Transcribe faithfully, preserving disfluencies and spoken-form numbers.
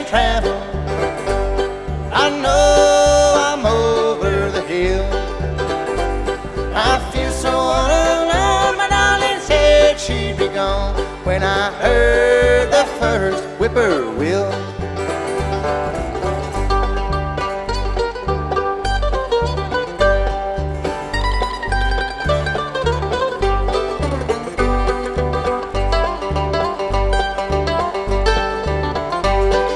travel, I know I'm over the hill. I feel so all alone, my darling said she'd be gone when I heard the first whippoorwill.